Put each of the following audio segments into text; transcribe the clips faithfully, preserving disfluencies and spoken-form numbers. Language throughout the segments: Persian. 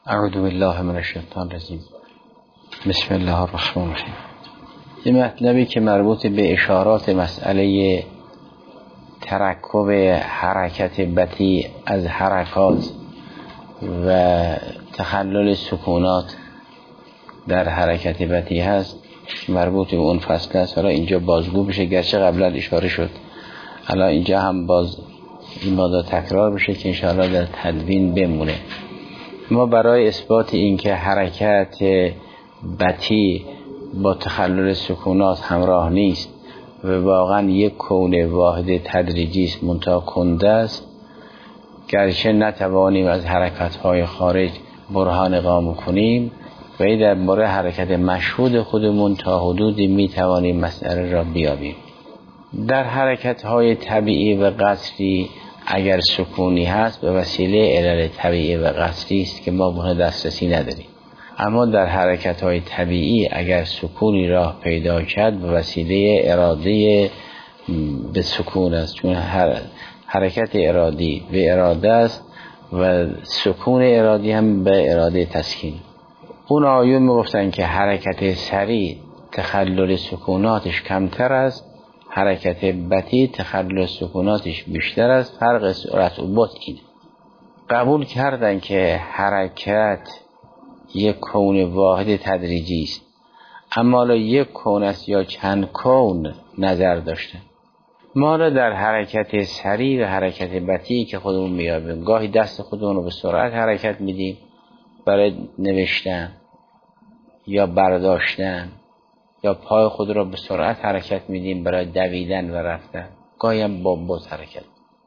اعوذ بالله من الشیطان الرجیم. بسم الله الرحمن الرحیم. این مطلبی که مربوط به اشارات مسئله ترکب حرکت بطیء از حرکات و تخلل سکونات در حرکت بطیء هست، مربوط به اون فصل است. حالا اینجا بازگو بشه، گرچه قبلا اشاره شد، حالا اینجا هم باز این ماده تکرار بشه که انشاءالله در تدوین بمونه. ما برای اثبات اینکه حرکت بطیء با تخلل سکونات همراه نیست و واقعا یک کون واحد تدریجی است، منتها کنده است، گرچه نتوانیم از حرکت‌های خارج برهان قائم کنیم، ولی در مورد حرکت مشهود خودمون تا حدودی میتوانیم مسئله را بیابیم. در حرکت‌های طبیعی و قصری اگر سکونی هست به وسیله علل طبیعی و قصری است که ما به دسترسی نداریم، اما در حرکت‌های طبیعی اگر سکونی راه پیدا کرد به وسیله اراده به سکون است، چون هر حرکت ارادی به اراده است و سکون ارادی هم به اراده تسکین. اون آیون میگفتن که حرکت سریع تخلل سکوناتش کمتر است، حرکت بطیء تخلل سکوناتش بیشتر است. فرق سرعت و بطء اینه. قبول کردن که حرکت یک کون واحد تدریجی است، اما حالا یک کون است یا چند کون نظر داشتن. ما را در حرکت سریع و حرکت بطیء که خودمون میابیم، گاهی دست خودمون رو به سرعت حرکت میدیم برای نوشتن یا برداشتن، یا پای خود را به سرعت حرکت میدیم برای دویدن و رفتن، گاهی هم با بطء حرکت.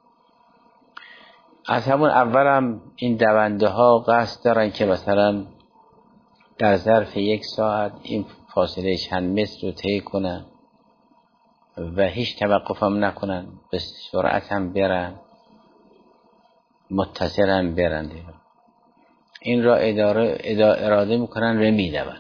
از همون اول هم این دونده ها قصد دارن که مثلا در ظرف یک ساعت این فاصله چند متر رو طی کنن و هیچ توقف هم نکنن، به سرعت هم برن، متصل هم برن. این را اداره اراده میکنن و میدون.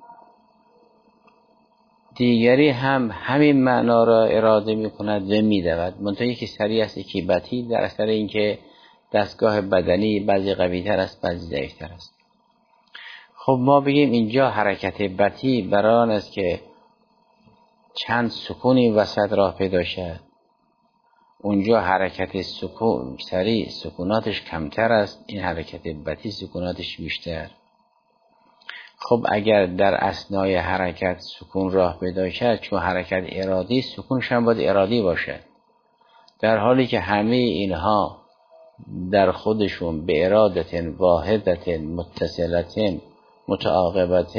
دیگری هم همین معنا را اراده میکند و میدود، منتها یکی سریع است یکی بطیء، در اثر اینکه دستگاه بدنی بعضی قوی‌تر است بعضی ضعیف‌تر است. خب ما بگیم اینجا حرکت بطیء برای آن است که چند سکونی وسط راه پیدا شد، اونجا حرکت سکون سریع سکوناتش کمتر است، این حرکت بطیء سکوناتش بیشتر. خب اگر در اثنای حرکت سکون راه پیدا کرد، چون حرکت ارادی سکونش هم باید ارادی باشه، در حالی که همه اینها در خودشون به ارادت واحدت متصلت متعاقبت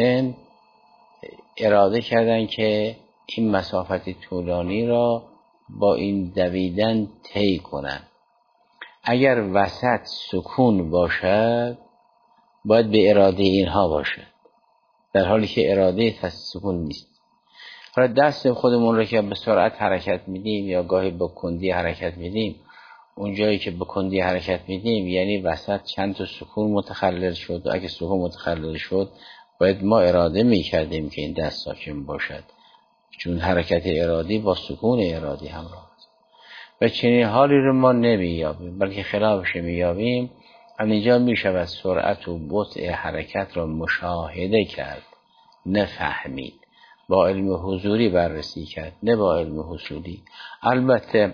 اراده کردن که این مسافت طولانی را با این دویدن طی کنن. اگر وسط سکون باشد باید به اراده اینها باشد، در حالی که اراده سکون نیست. حالا دست خودمون رو که به سرعت حرکت میدیم یا گاهی به کندی حرکت میدیم، اونجایی که به کندی حرکت میدیم یعنی وسط چند تا سکون متخلل شد، و اگه سکون متخلل شد باید ما اراده میکردیم که این دست ساکن باشد، چون حرکت ارادی با سکون ارادی همراه است. و چنین حالی رو ما نمیابیم، بلکه خلافش میابیم. اینجا میشود سرعت و بطء حرکت را مشاهده کرد، نفهمید، با علم حضوری بررسی کرد، نه با علم حصولی. البته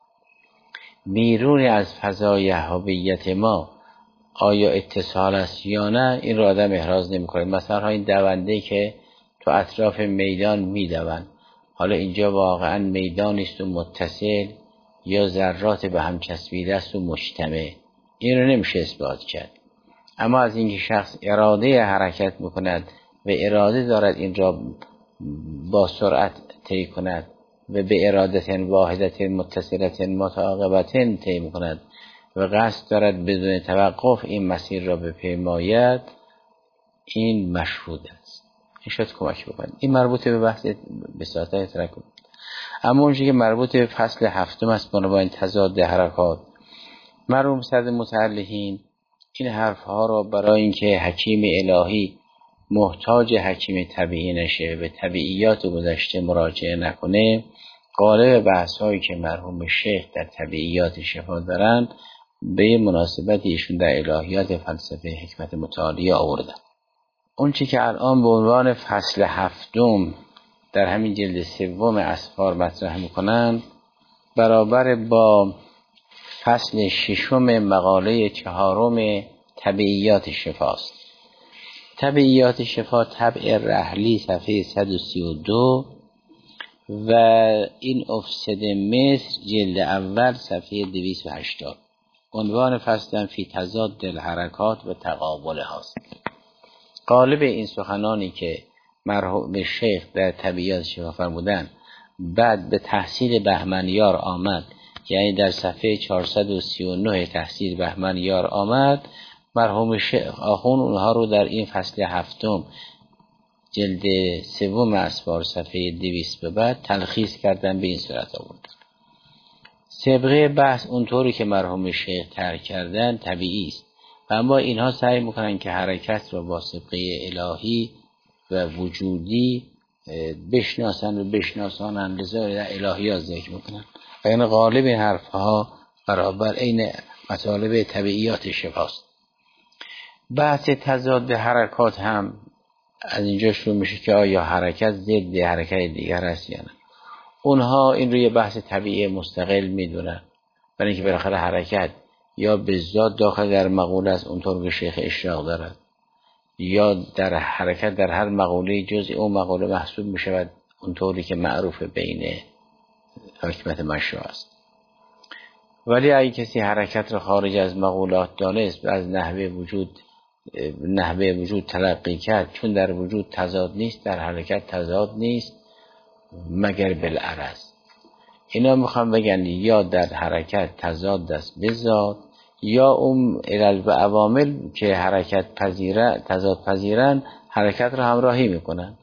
بیرون از فضای هویت ما آیا اتصال است یا نه، این را آدم احراز نمی کنه. مثلا این دونده که تو اطراف میدان میدوند، حالا اینجا واقعا میدان است و متصل یا ذرات به هم چسبیده است و مجتمع، این رو نمیشه اثبات کرد. اما از اینکه شخص اراده حرکت میکند و اراده دارد این را با سرعت طی کند و به ارادت واحدت متصلت متعاقبت طی میکند و قصد دارد بدون توقف این مسیر را بپیماید، این مشهود است. این شاید کمک بکنید. این مربوط به بحث بساطه ترکب. اما اونجایی که مربوط به فصل هفتم است، بنابراین تضاد حرکات، مرحوم صدر متعلقین این حرف ها را برای اینکه حکیم الهی محتاج حکیم طبیعی نشه و طبیعیات گذشته مراجعه نکنه، قالب بحث هایی که مرحوم شیخ در طبیعیات شفا دارند به مناسبت ایشون در الهیات فلسفه حکمت متعالیه آوردن. اون چی که الان به عنوان فصل هفتم در همین جلد سوم اسفار مطرح میکنن برابر با فصل ششم مقاله چهارم طبیعیات شفاست. طبیعیات شفا طبع رحلی صفحه صد و سی و دو و این افسد مصر جلد اول صفحه دویست و هشتاد. عنوان فصل فی تضاد الحرکات و تقابل هاست. غالب این سخنانی که مرحوم شیخ در طبیعیات شفا فرمودن بعد به تحصیل بهمنیار آمد، یعنی در صفحه چهارصد و سی و نه تحصیل بهمنیار آمد، مرحوم شیخ آخون اونها رو در این فصل هفتم جلد سوم اسفار صفحه دویست به بعد تلخیص کردن، به این صورت آوردن. سابقه بحث اونطوری که مرحوم شیخ ترک کردن طبیعی است، اما اینها سعی میکنن که حرکت رو با سابقه الهی و وجودی بشناسن و بشناسانن، لذا در الهیات ذکر میکنن و این غالب این حرفها برابر این مطالب طبیعیات شفاست. بحث تضاد حرکات هم از اینجا شروع میشه که آیا حرکت ضد حرکت دیگر است یا نه. اونها این رو یه بحث طبیعی مستقل میدونن، برای اینکه بالاخره حرکت یا به ذات داخل در مقوله است اونطور که شیخ اشراق دارد، یا در حرکت در هر مقوله جزء اون مقوله محسوب میشود اونطوری که معروف بین حکمت مشروع است. ولی اگه کسی حرکت را خارج از مقولات دانست و از نحوه وجود نحوه وجود تلقی کرد، چون در وجود تضاد نیست در حرکت تضاد نیست مگر بالعرض. اینا میخوام بگن یا در حرکت تضاد است به ذات، یا اون علل و عوامل که حرکت پذیره تضاد پذیرن حرکت را همراهی میکنن.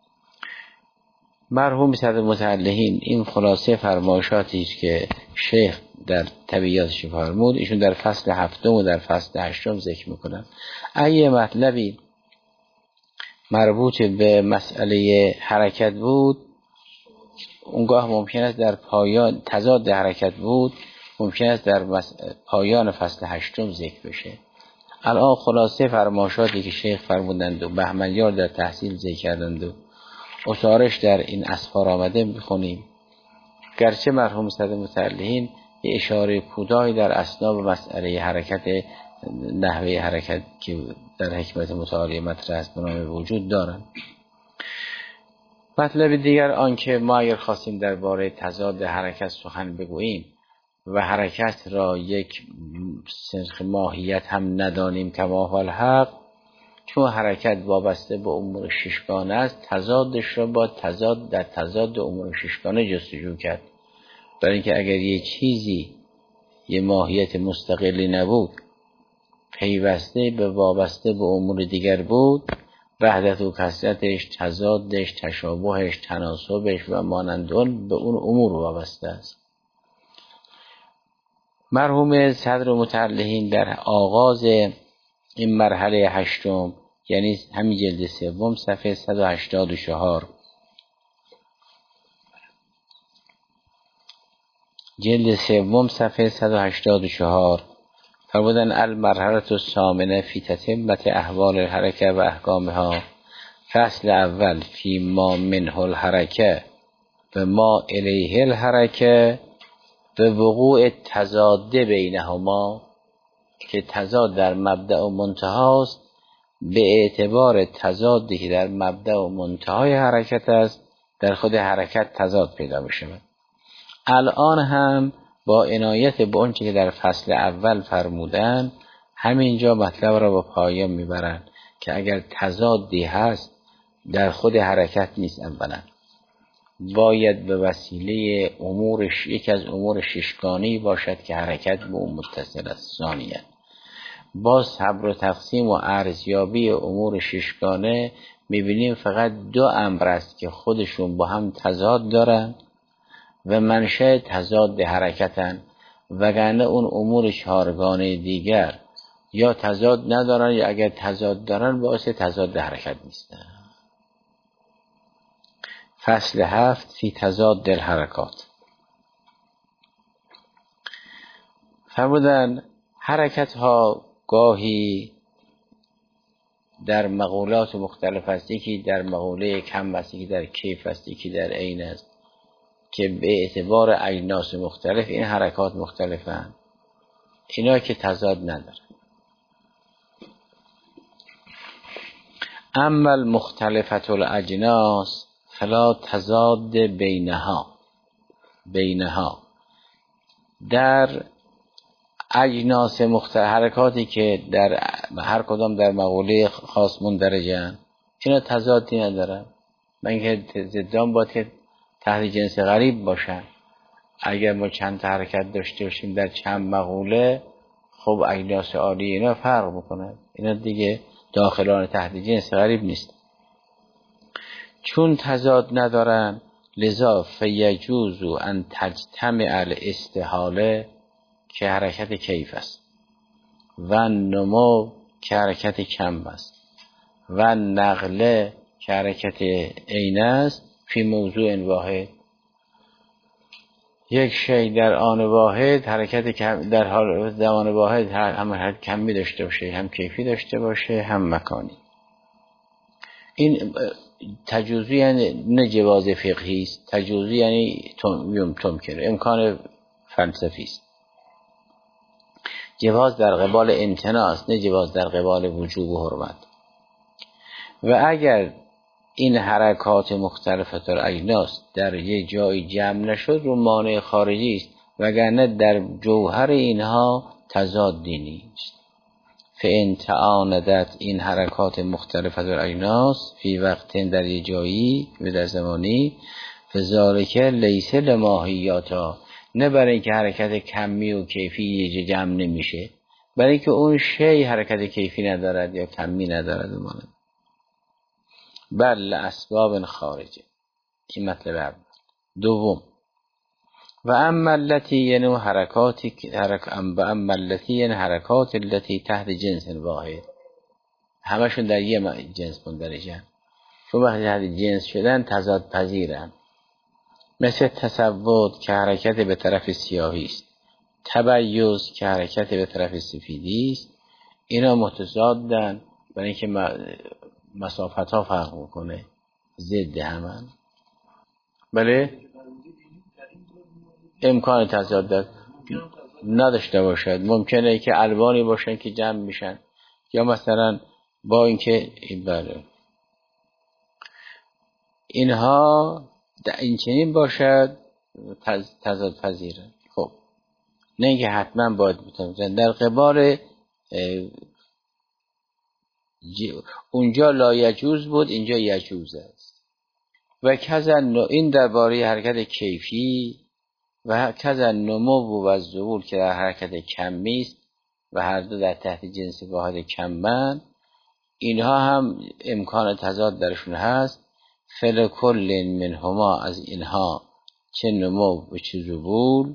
مرحوم صدر متعلهین این خلاصه فرمایشاتی است که شیخ در طبیعیات شفا فرمود، ایشون در فصل هفتم و در فصل هشتم ذکر میکنن. اگه مطلبی مربوط به مسئله حرکت بود، اونگاه ممکن است در پایان تضاد حرکت بود، ممکن است در پایان فصل هشتم ذکر بشه. الان خلاصه فرمایشاتی که شیخ فرمودند و بهمنیار در تحصیل ذکر کردند و اسارش در این اسفار آمده میخونیم. گرچه مرحوم صدر متعلهین یه اشاره کوتاهی در اسناب مسئله حرکت نحوه حرکت که در حکمت متعالیه مطرح است به نام وجود دارن. مطلب دیگر آن که ما اگر خواستیم درباره تضاد حرکت سخن بگوییم و حرکت را یک سنخ ماهیت هم ندانیم کما هو الحق، چون حرکت وابسته به امور ششگانه است، تضادش را با تضاد در تضاد امور ششگانه جستجو کرد. برای اینکه اگر یه چیزی یه ماهیت مستقلی نبود، پیوسته به وابسته به امور دیگر بود، وحدت و کثرتش، تضادش، تشابهش، تناسبش و مانند اون به اون امور وابسته است. مرحوم صدر متعلهین در آغاز این مرحله هشتم، یعنی همین جلد سوم صفحه صد و هشتاد و چهار، جلد سوم صفحه صد و هشتاد و چهار فرمودن المرحله الثامنه فی تتمه احوال الحرکه و احکامها. فصل اول فی ما منه الحرکه و ما الیه الحرکه و وقوع تضاد بینهما، که تضاد در مبدأ و منتهاست به اعتبار تضادی که در مبدأ و منتهای حرکت است در خود حرکت تضاد پیدا بشه. الان هم با عنایت به اون چیزی که در فصل اول فرمودن همینجا مطلب را با پایان میبرن که اگر تضادی هست در خود حرکت نیست، اولا باید به وسیله امورش یک از امور ششگانه‌ای باشد که حرکت به اون متصل است. ثانیاً با صبر و تقسیم و ارزیابی امور ششگانه میبینیم فقط دو امر است که خودشون با هم تضاد دارن و منشأ تضاد حرکتن، وگرنه اون امور چهارگانه دیگر یا تضاد ندارن یا اگر تضاد دارن باعث تضاد حرکت نیستن. فصل هفت فی تضاد الحرکات فرمودن حرکت ها گاهی در مقولات مختلف است، یکی در مقوله کم است، یکی در کیف است، یکی در عین است که به اعتبار اجناس مختلف این حرکات مختلفند. اینا که تضاد نداره. اما المختلفت الاجناس فلا تضاد بینها بینها در اجناس مختلف، حرکاتی که در هر کدام در مقوله خاص مندرجن، اینا تضادی ندارن. من که ضدان باید که تحت جنس غریب باشن. اگر ما چند تا حرکت داشته باشیم در چند مقوله، خب اجناس عالی اینا فرق میکنه، اینا دیگه داخلان تحت جنس غریب نیست. چون تضاد ندارن لذا فیجوز ان تجتمع الاستحاله که حرکت کیف است و نمو که حرکت کم است و نقله که حرکت عین است فی موضوع واحد. یک شی در آن واحد حرکت کم، در حال زمان واحد هم حرکت کمی داشته باشه، هم کیفی داشته باشه، هم مکانی. این تجوزی یعنی نه جواز فقهی است، تجوزی یعنی تم تمکنه، امکان فلسفی است. جواز در قبال امتناع است، نه جواز در قبال وجوب و حرمت. و اگر این حرکات مختلفت الاجناس در یک جای جمع نشد، رو مانع خارجی است، وگرنه در جوهر اینها تضادی نیست. فإن تعاندت این حرکات مختلفت الاجناس فی وقت در یک جایی و در زمانی، فذالک لیس لماهیاتا، نه برای اینکه حرکت کمی و کیفی یه جمع نمیشه، برای اینکه اون شی حرکت کیفی ندارد یا کمی ندارد مانند. بل اسباب خارجه. این مطلب اول. دوم، و اما التي یعنی حرکاتی حرک ام با اما التي یعنی حرکات التي تحت جنس واحد، همشون در یه جنس مندرجن، چون وقتی تحت جنس شدن تضاد پذیرن. مثل تصوت که حرکت به طرف سیاهی است، تبیض که حرکت به طرف سفیدی است. اینا متضادن برای اینکه مسافت ها فرق میکنه، ضد همن. بله امکان تضاد نداشته باشد. ممکنه که الوانی باشن که جمع میشن، یا مثلا با اینکه بله اینها این چنین باشد تضاد پذیره. خب نه اینکه حتما باید بتونن در قبال اونجا لا یجوز بود، اینجا یجوز است. و کذا این درباره حرکت کیفی و کذا نمو و ظهور که در حرکت کمی است و هر دو در تحت جنس واحد کمن، اینها هم امکان تضاد درشون هست. فلکل منهما از اینها چه نمو و چه ظهور،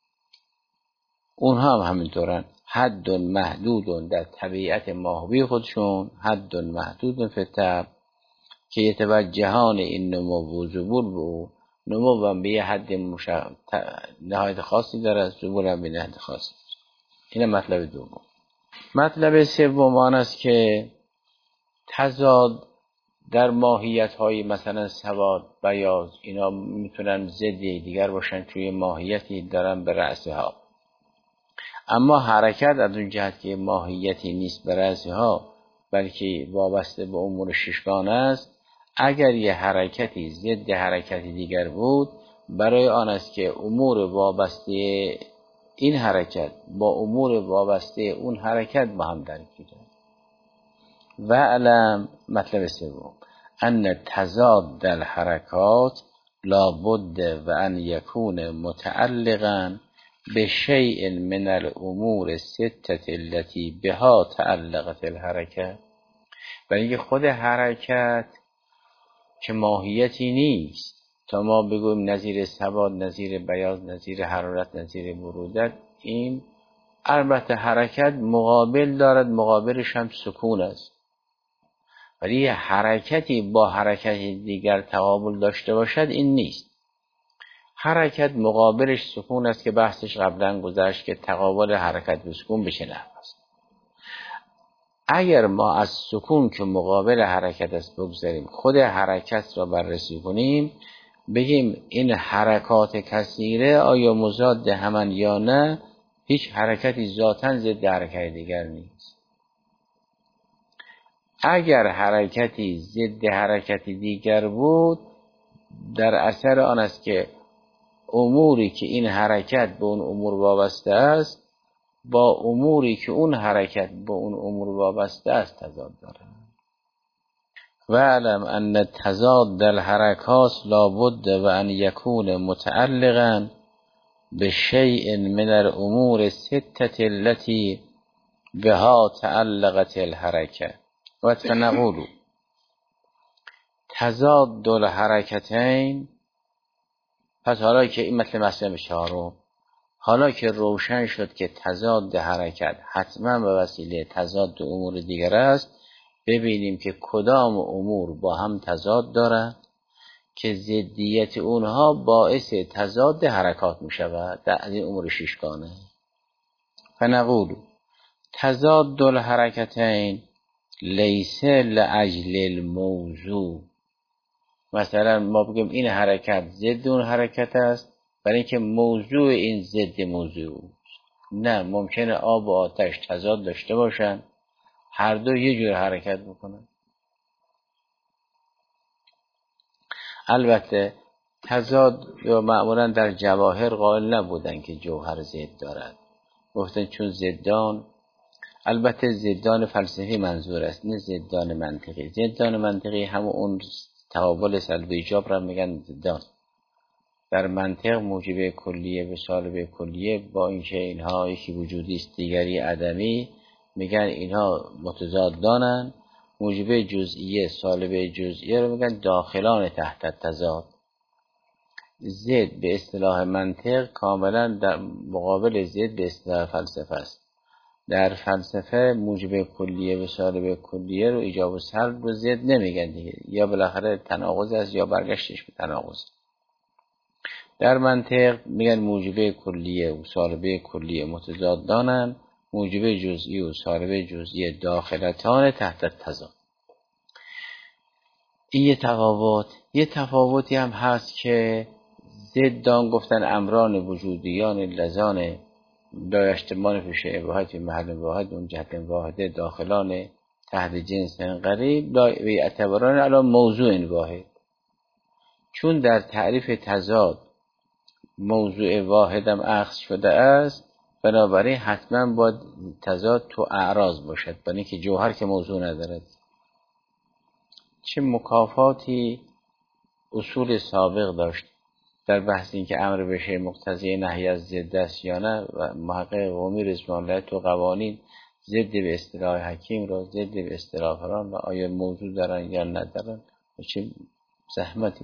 اونها هم همینطورن. حد محدود در طبیعت ماهوی خودشون، حد محدود فطب که یتوجهان این نمو و ظهور به او. نمو هم به یه حد مشا... نهایت خاصی داره، ظهور هم به نهایت خاصی. این مطلب دوم. مطلب سوم آن است که تضاد در ماهیت های مثلا سواد، بیاض، اینا میتونن ضد دیگر باشن، توی ماهیتی دارن به رأسها. اما حرکت از اون جهت که ماهیتی نیست به رأسها، بلکه وابسته به امور ششگانه است، اگر یه حرکتی ضد حرکتی دیگر بود، برای آن است که امور وابسته این حرکت با امور وابسته اون حرکت با هم درک کنند. و علم مطلب سوم ان تضاد در حرکات لابد و ان یکون متعلقا به شیء من الامور الستة التي بها تعلقت الحرکت. برای اینکه خود حرکت که ماهیتی نیست، تا ما بگویم نظیر ثبات، نظیر بیاض، نظیر حرارت، نظیر برودت، این البته حرکت مقابل دارد، مقابلش هم سکون است. ولی حرکتی با حرکت دیگر تقابل داشته باشد این نیست. حرکت مقابلش سکون است که بحثش قبلا گذشت که تقابل حرکت به سکون به چه نحو است. اگر ما از سکون که مقابل حرکت است بگذاریم، خود حرکت را بررسی کنیم، بگیم این حرکات کثیره آیا مضاد همن یا نه، هیچ حرکتی ذاتاً ضد حرکت دیگر نیست. اگر حرکتی ضد حرکتی دیگر بود، در اثر آن است که اموری که این حرکت به اون امور وابسته است با اموری که اون حرکت به اون امور وابسته است تضاد دارد. وَاعْلَمْ أَنَّ تضاد الحرکات لابد و ان یکون متعلقا بشیء من الامور الستة التي بها تعلقت الحرکه و فنقول تضاد الحرکتین. پس حالا که این مثل مسئله چهارم، حالا که روشن شد که تضاد حرکت حتما به وسیله تضاد امور دیگر است، ببینیم که کدام امور با هم تضاد دارند که ضدیت اونها باعث تضاد حرکات می شود در این امور ششگانه. فنقول تضاد الحرکتین لیس لاجل الموضوع. مثلا ما بگیم این حرکت ضد اون حرکت است برای اینکه موضوع این ضد موضوع. نه، ممکنه آب و آتش تضاد داشته باشن، هر دو یه جور حرکت بکنن. البته تضاد یا معمولا در جواهر قائل نبودن که جوهر ضد دارد، گفتن چون ضدان، البته ضدان فلسفی منظور است نه ضدان منطقی. ضدان منطقی همون اون تقابل سلب ایجاب را میگن ضدان. در منطق موجب کلیه به سالب کلیه با اینکه اینها یکی وجودی است دیگری عدمی، میگن اینها متضادانن. موجب جزئیه سالب جزئیه رو میگن داخلان تحت تضاد. ضد به اصطلاح منطق کاملا در مقابل ضد به اصطلاح فلسفه است. در فلسفه موجب کلیه به سالب کلیه رو ایجاب و سلب رو ضد نمیگن دیگه، یا بالاخره تناقض است یا برگشتش به تناقض. در منطق میگن موجب کلیه و سالب کلیه متضادانن، موجب جزئی و سالب جزئی داخلتان تحت تضاد. این یه تفاوت. یه تفاوتی هم هست که ضدان گفتن امران وجودیان لزان دایشتمان پیش اباحت محل واحد اون جهت واحده داخلان تحت جنس قریب لا اعتباران الان موضوع واحد. چون در تعریف تضاد موضوع واحدم اخذ شده است، بنابراین حتما باید تضاد تو اعراض باشد، برای اینکه جوهر که موضوع ندارد. چه مکافاتی اصول سابق داشت در بحث این که امر بشه مقتضی نهی از ضد است یا نه، و محقق قومی رضوان الله تو قوانین ضد به اصطلاح حکیم را ضد به اصطلاح فران و آیا موضوع دارن یا ندارن و چه زحمتی.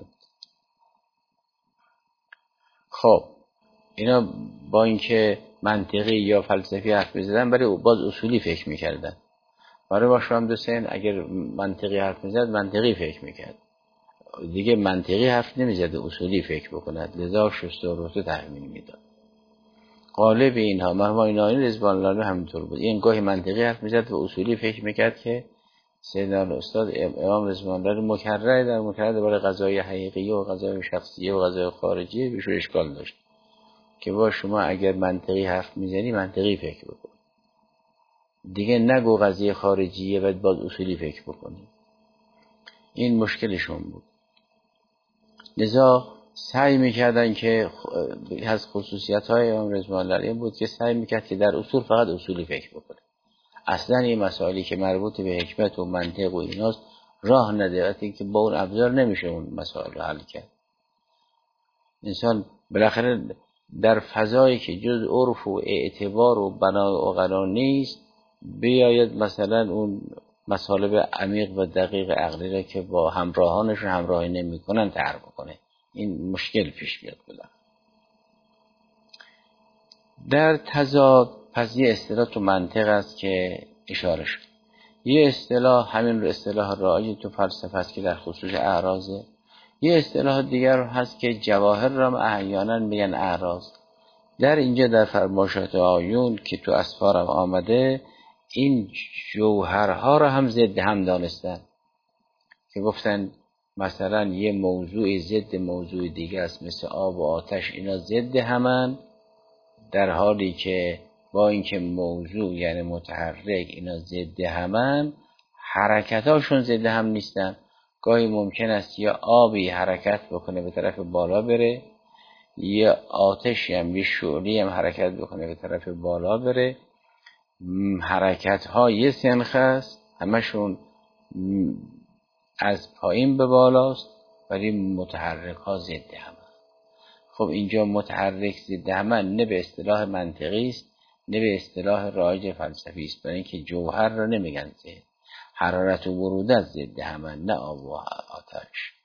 خب اینا با اینکه منطقی یا فلسفی حرف می‌زدن برای باز اصولی فکر می‌کردن. برای با شما دوستان اگر منطقی حرف می‌زد منطقی فکر می‌کرد، دیگه منطقی حرف نمی‌زد اصولی فکر بکند، لذا شسته و روته تحمیل می‌داد. غالب اینها مرحوم اینایی رضوان الله همینطور بود، این گاهی منطقی حرف می‌زد و اصولی فکر می‌کرد که سیدنا استاد امام رضوان الله مکرر در مکرر برای قضای حقیقیه و قضای شخصیه و قضای خارجیه بیشو اشکال داشت که با شما اگر منطقی حرف میزنی منطقی فکر بکن، دیگه نگو قضیه خارجیه و باز اصولی فکر بکنی. این مشکلشون بود. لذا سعی میکردن که از خصوصیت های امام رضوان الله این بود که سعی میکرد که در اصول فقط اصولی فکر بکنه. اصلا این مسائلی که مربوط به حکمت و منطق و ایناست راه نده، وقتی که با اون ابزار نمیشه اون مسائل رو حل کرد. انسان بالاخره در فضایی که جز عرف و اعتبار و بنا و قرار نیست بیاید مثلا اون مطالب عمیق و دقیق عقلی را که با همراهانشون همراهی نمی کنن طرح بکنه. این مشکل پیش میاد. بلا در تضاد پس یه اصطلاح تو منطق است که اشاره شد. یه اصطلاح همین رو اصطلاح رایی تو فلسفه است که در خصوص اعراضه. یه اصطلاح دیگر هست که جواهر را احیانا میگن اعراض. در اینجا در فرمایشات آیون که تو اسفارم آمده این جوهرها را هم ضد هم دانستن که گفتن مثلا یه موضوع ضد موضوع دیگه است، مثل آب و آتش، اینا ضد همن، در حالی که با اینکه موضوع یعنی متحرک اینا ضد همن، حرکتاشون ضد هم نیستن. گاهی ممکن است یا آبی حرکت بکنه به طرف بالا بره، یا آتشی هم یه شعلی هم حرکت بکنه به طرف بالا بره. حرکت ها یه سنخ است، همشون از پایین به بالاست، ولی متحرک ها ضد هم. خب اینجا متحرک ضد هم نه به اصطلاح منطقی است، نه به اصطلاح رایج فلسفی است، برای اینکه جوهر را نمیگن ضد، حرارت و برودت ضد هم، نه آب و آتش.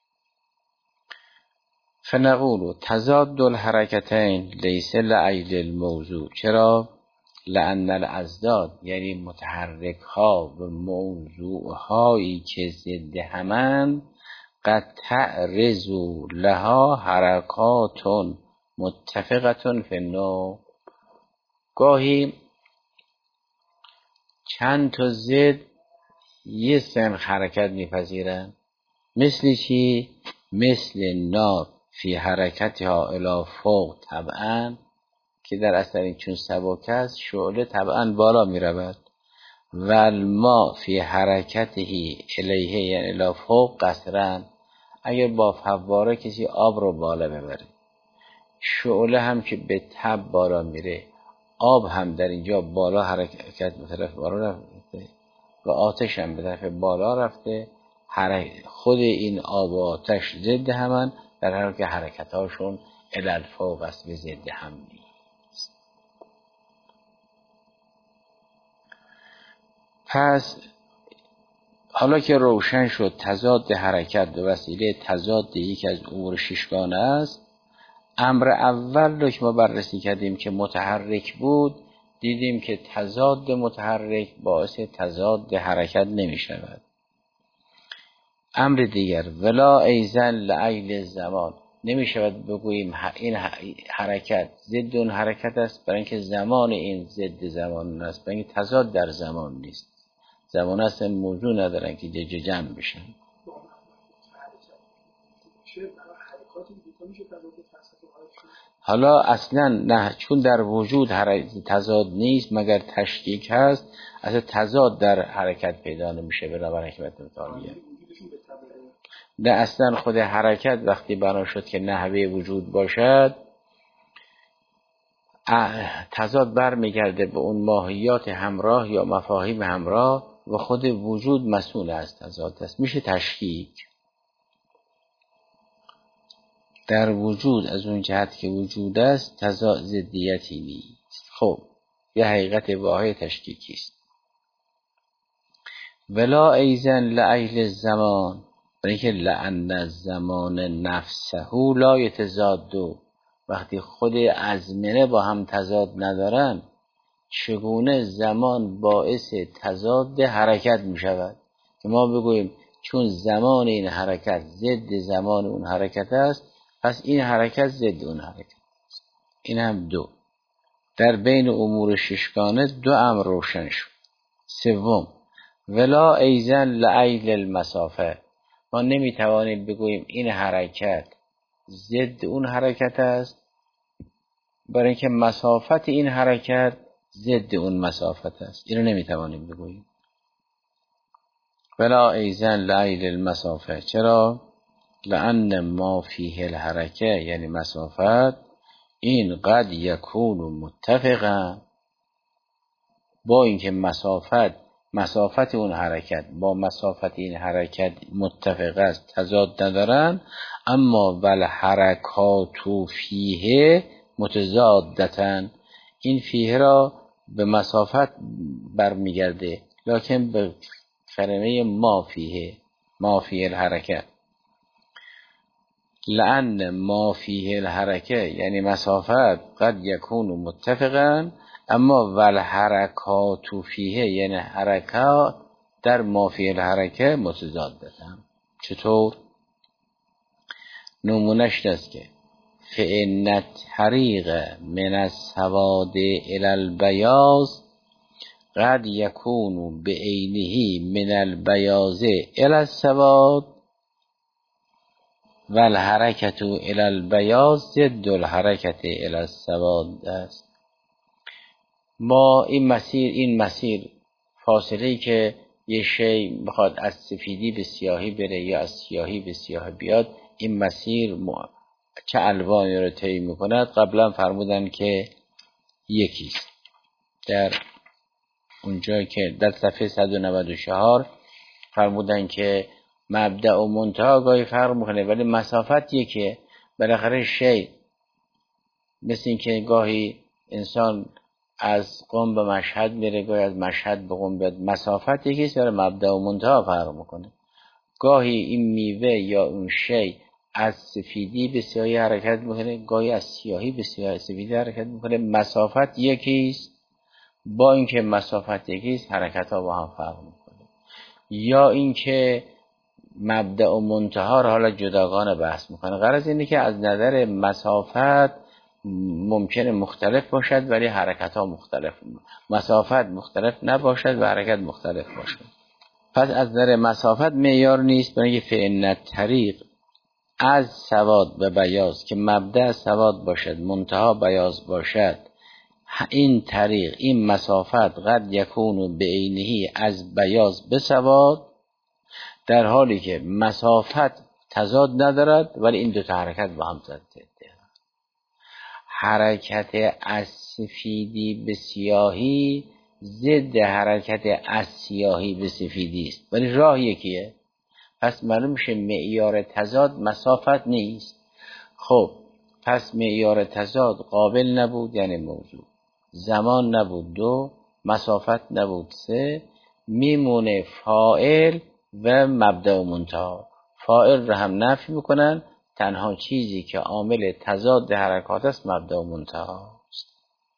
فنقول تضاد الحرکتین لیس لعیل الموضوع. چرا؟ لأن الازداد یعنی متحرک ها و موضوع هایی که ضد همند قد تعرض لها حرکات متفقه فی النوع. گاهی چند تا ضد یه سنخ حرکت میپذیرن. مثل چی؟ مثل نار فی حرکتها الی فوق طبعا، که در اثر این چون سبک است شعله طبعا بالا می رود، و الماء فی حرکته الیه یعنی الی فوق قصرا. اگر با فواره کسی آب رو بالا ببره، شعله هم که به تب بالا میره، آب هم در اینجا بالا حرکت به طرف بالا رفته و آتش هم به طرف بالا رفته، خود این آب و آتش ضد همن، در حالی که حرکتاشون الی الفوق است، به ضد هم نیست. پس حالا که روشن شد تضاد حرکت به وسیله تضاد یکی از امور ششگانه است، امر اول رو که ما بررسی کردیم که متحرک بود، دیدیم که تضاد متحرک باعث تضاد حرکت نمی شود. امر دیگر ولا ایزن لعیل زمان، نمی شود بگوییم این حرکت ضد اون حرکت است، برای اینکه زمان این ضد زمان است، برای اینکه تضاد در زمان نیست. زمان اصلا موضوع ندارن که جج جمع بشن. حالا اصلا نه، چون در وجود تضاد نیست مگر تشکیک هست، اصلا تضاد در حرکت پیدا نمیشه به نظر حکمت متعالیه. نه اصلا خود حرکت وقتی بنا شد که نحوه وجود باشد، تضاد برمیگرده به اون ماهیات همراه یا مفاهیم همراه و خود وجود مسئول از تضاد است. میشه تشکیک در وجود از اون جهت که وجود است، تضاد ضدیتی نیست. خب یه حقیقت واحد تشکیکی است. ولا ایزن لعیل الزمان، برای که لأن الزمان نفسه لا یتضاد، وقتی خود ازمنه با هم تضاد ندارن، چگونه زمان باعث تضاد حرکت می شود؟ که ما بگوییم چون زمان این حرکت ضد زمان اون حرکت است، پس این حرکت ضد اون حرکت است. این هم دو. در بین امور ششگانه دو امر روشن شد. سوم ولا ایزن لعیل المسافه، ما نمی توانیم بگوییم این حرکت ضد اون حرکت است، برای اینکه مسافت این حرکت ضد اون مسافت است. اینو نمی توانیم بگوییم. ولا ایزن لعیل المسافه. چرا؟ لأن ما فیه الحرکه یعنی مسافت، این قد یکون متفقا، با اینکه مسافت مسافت اون حرکت با مسافت این حرکت متفق است، تضاد ندارن، اما ول حرکات فیه متضادتن، این فیه را به مسافت برمیگرده، لکن به کلمه ما فیه، ما فیه الحرکت. لأن ما فیه الحرکه یعنی مسافت قد یکون متفقا، اما ول حرکات فیه یعنی حرکات در ما فیه الحرکه متضادتن. چطور؟ نمونش است که فإن الطریق من السواد الی البیاض قد یکون بعینه من البیاض الی السواد و الحرکت الی البیاض ضد الحرکت الی السواد است. ما این مسیر این مسیر فاصله‌ای که یه شی بخواد از سفیدی به سیاهی بره یا از سیاهی به سیاه بیاد، این مسیر چه الوانی رو طی می‌کند قبلا فرمودن که یکیست. در اونجا که در صفحه صد و نود و چهار فرمودن که مبدأ و منتها گاهی فرق میکنه ولی مسافت یکیه. بالاخره شی مثل این که گاهی انسان از قم به مشهد میره، گاهی از مشهد به قم بیاد، مسافت یکیست ولی مبدأ و منتها فرق میکنه. گاهی این میوه یا اون شی از سفیدی به سیاهی حرکت میکنه، گاهی از سیاهی به سفیدی حرکت میکنه، مسافت یکیست. با اینکه مسافت یکیست حرکت ها با هم فرق میکنه. یا اینکه مبدأ و منتها رو حالا جداگانه بحث میکنه. غرض اینه که از نظر مسافت ممکنه مختلف باشد ولی حرکت ها مختلف، مسافت مختلف نباشد و حرکت مختلف باشد. پس از نظر مسافت معیار نیست، برای اینکه فإن الطریق از سواد به بیاض که مبدأ سواد باشد منتها بیاض باشد، این طریق این مسافت قد یکون بعینه از بیاض به سواد، در حالی که مسافت تضاد ندارد ولی این دو تا حرکت با هم ضد. حرکت از سفیدی به سیاهی ضد حرکت از سیاهی به سفیدی است ولی راه یکیه. پس معلوم میشه معیار تضاد مسافت نیست. خب پس معیار تضاد قابل نبود یعنی موضوع، زمان نبود دو، مسافت نبود سه، میمونه فاعل و مبدأ و منتها. فاعل رو هم نفی میکنن، تنها چیزی که عامل تضاد حرکات است مبدأ و منتها است.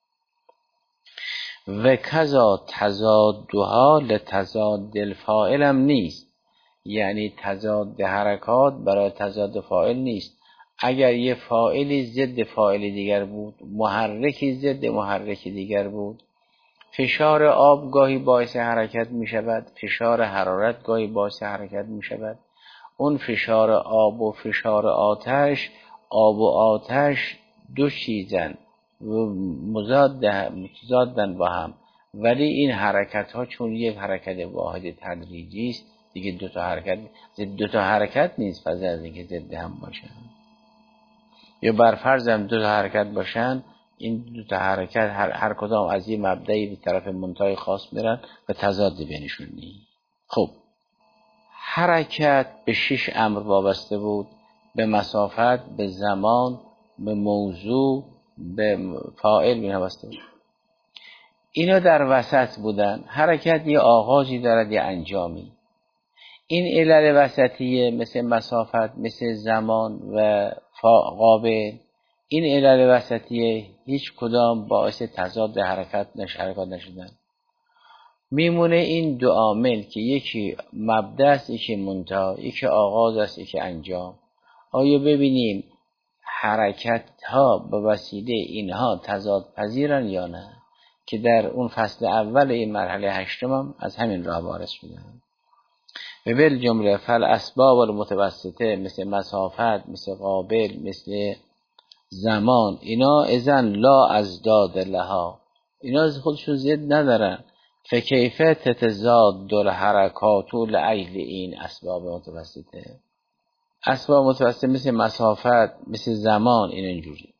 و کذا تضادها لتضاد الفاعل هم نیست، یعنی تضاد حرکات برای تضاد فاعل نیست. اگر یه فاعلی ضد فاعل دیگر بود، محرکی ضد محرک دیگر بود، فشار آب گاهی باعث حرکت می شود، فشار حرارت گاهی باعث حرکت می شود. اون فشار آب و فشار آتش، آب و آتش دو چیزن مضاد متضادن با هم، ولی این حرکت ها چون یک حرکت واحد تدریجی است دیگه دو تا حرکت دو تا حرکت نیست، فضل از اینکه ضد هم باشن یا بر فرض هم دو تا حرکت باشن، این دو تا حرکت هر, هر کدام از این مبدأی به طرف منتهای خاص میرن و تضاد بینشون نیست. خب حرکت به شش امر وابسته بود، به مسافت، به زمان، به موضوع، به فاعل وابسته بود. اینا در وسط بودن. حرکت یه آغازی دارد یه انجامی. این علل وسطیه مثل مسافت، مثل زمان و قابل، این علل وسطیه هیچ کدام باعث تضاد حرکت نش حرکات نشدن. میمونه این دو عامل که یکی مبدأ است یکی منتها، یکی آغاز است یکی انجام. آیا ببینیم حرکت ها به وسیله اینها تضاد پذیرن یا نه، که در اون فصل اول این مرحله هشتم هم از همین راه وارد شدن. به بل جمله فل اسباب المتوسطه مثل مسافت، مثل قابل، مثل زمان، اینا اذن لا ازداد لها، اینا خودشون ضد ندارن. فکیفه تتزاد دل حرکات لعجل این اسباب متوسطه. اسباب متوسطه مثل مسافت، مثل زمان، این اینجوری.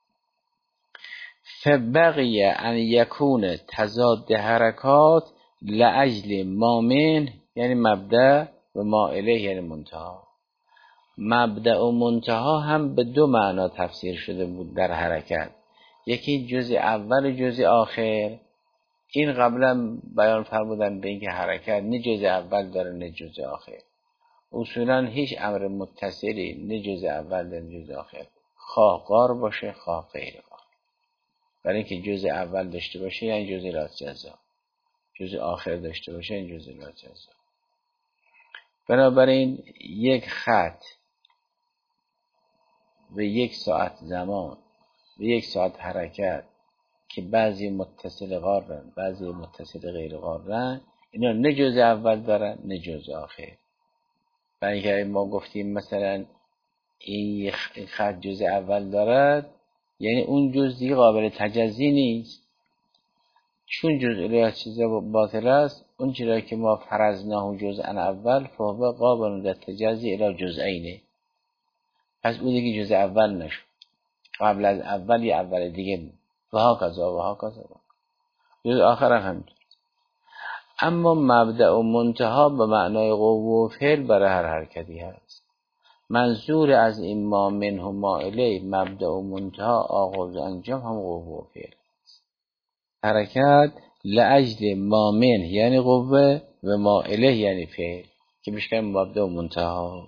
فبقی ان یکون تضاد حرکات لعجل مامن، یعنی مبدأ و ما الیه یعنی منتها. مبدأ و منتها هم به دو معنا تفسیر شده بود در حرکت، یکی جزء اول و جزء آخر. این قبلا بیان فرمودن به اینکه حرکت نه جزء اول داره نه جزء آخر. اصولا هیچ امر متصلی نه جزء اول داره نه جزء آخر، خواه قار باشه خواه غیر قار. برای اینکه جزء اول داشته باشه یعنی جزء لا جزا، جزء آخر داشته باشه یعنی جزء لا جزا. بنابراین یک خط و یک ساعت زمان و یک ساعت حرکت که بعضی متصل قارن بعضی متصل غیر قارن، اینا نه جزء اول دارن نه جزء آخر. برای اینکه ما گفتیم مثلا این خط جزء اول دارد، یعنی اون جزئی قابل تجزی نیست. چون جزء چیز باطل است، اون چیزی که ما فرضناه جزءا اول فهو قابل للتجزی الی جزئینه، پس اون دیگه جزء اول نشد، قبل از اول یا اول دیگه بود. و ها کذا و ها کذا جزء آخر هم همینطور. اما مبدأ و منتها به معنای قوه و فعل برای هر حرکتی هست. منظور از این ما منه و ما الیه، مبدأ و منتها آغاز و انجام هم قوه و فعل. حرکت لاجل ما منه یعنی قوه و ما الیه یعنی فعل که میشه مبدأ و منتها.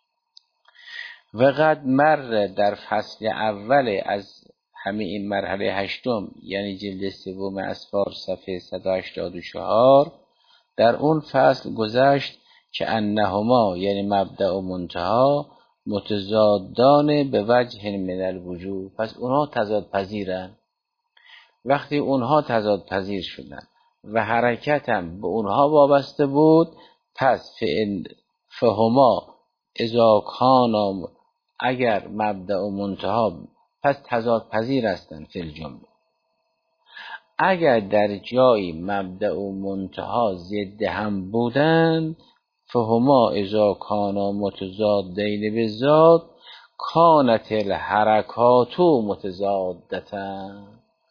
و قد مر در فصل اول از همه این مرحله هشتم یعنی جلد سوم اسفار صفحه صد و هشتاد و چهار، در اون فصل گذشت که انهما یعنی مبدأ و منتها متضادان به وجه من الوجوه، پس اونها تضاد پذیرن. وقتی اونها تضاد پذیر شدن و حرکت هم به اونها وابسته بود، پس فإن فهما اذا کانا، اگر مبدأ و منتها پس تضاد پذیر هستند فی الجمله. اگر در جایی مبدأ و منتها ضد هم بودند، فهما اذا کانا متضادین بالذات کانت الحرکات متضادتان،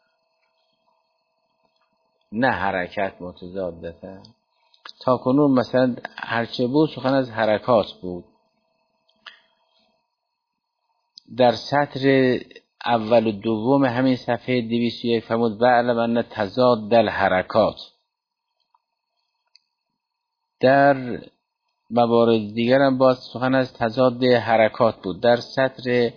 نه حرکت متضادتان. تا کنون مثلا هرچه بود سخن از حرکات بود. در سطر اول و دوم همین صفحه دویست و یک فرمود بعلم ان تضاد الحرکات. در موارد دیگر هم باز سخن از تضاد حرکات بود. در سطر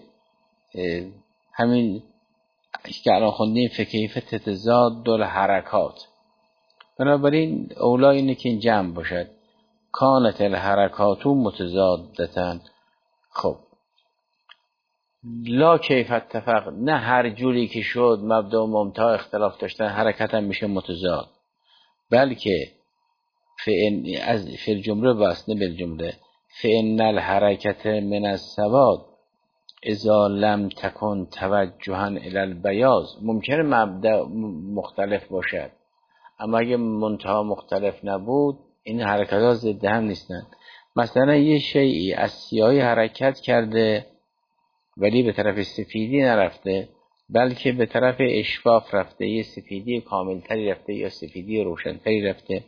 همین که الان خوندیم فکیف تتضاد الحرکات. بنابراین اولا اینه که این جمع باشد، کانت الحرکات متضادتن. خب لا کیف اتفق، نه هر جوری که شد مبدأ و منتها اختلاف داشتن حرکت هم میشه متضاد، بلکه فإن از فی الجمله واسطه بالجمله فإن الحرکت من السواد اذا لم تکن توجها الی البیاض. ممکنه مبدأ مختلف باشد اما اگه منتها مختلف نبود این حرکتات ضد هم نیستن. مثلا یه شیئی از سیاهی حرکت کرده ولی به طرف سفیدی نرفته، بلکه به طرف اشفاف رفته، یه سفیدی کاملتری رفته یا سفیدی روشنتری رفته،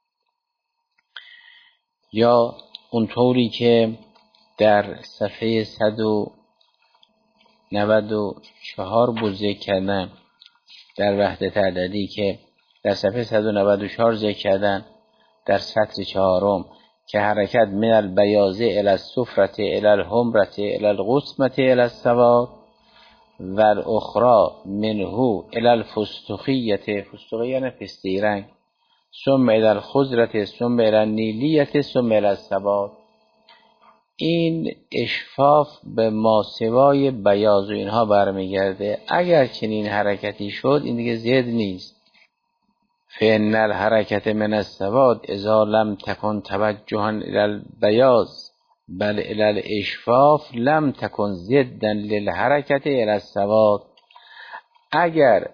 یا اونطوری که در صفحه صد و نود و چهار بود ذکر کردن در وحدت عددی، که در صفحه صد و نود و چهار ذکر کردن در سطر چهارم که حرکت من البیاض الی الصفرة الی الحمرة الی القسمة الی السواد و الاخرى منه الی الفستقیة، فستقیه یعنی پستی رنگ، ثم الی الخضرة ثم الی النیلیة ثم الی السواد. این اشفاف به ماسوای بیاض و اینها برمیگرده. اگر چنین حرکتی شد این دیگه زد نیست. فإن الحرکت من السواد اذا لم تکن توجها الی البیاض بل الی الاشفاف لم تکن ضدا للحرکت الی السواد. اگر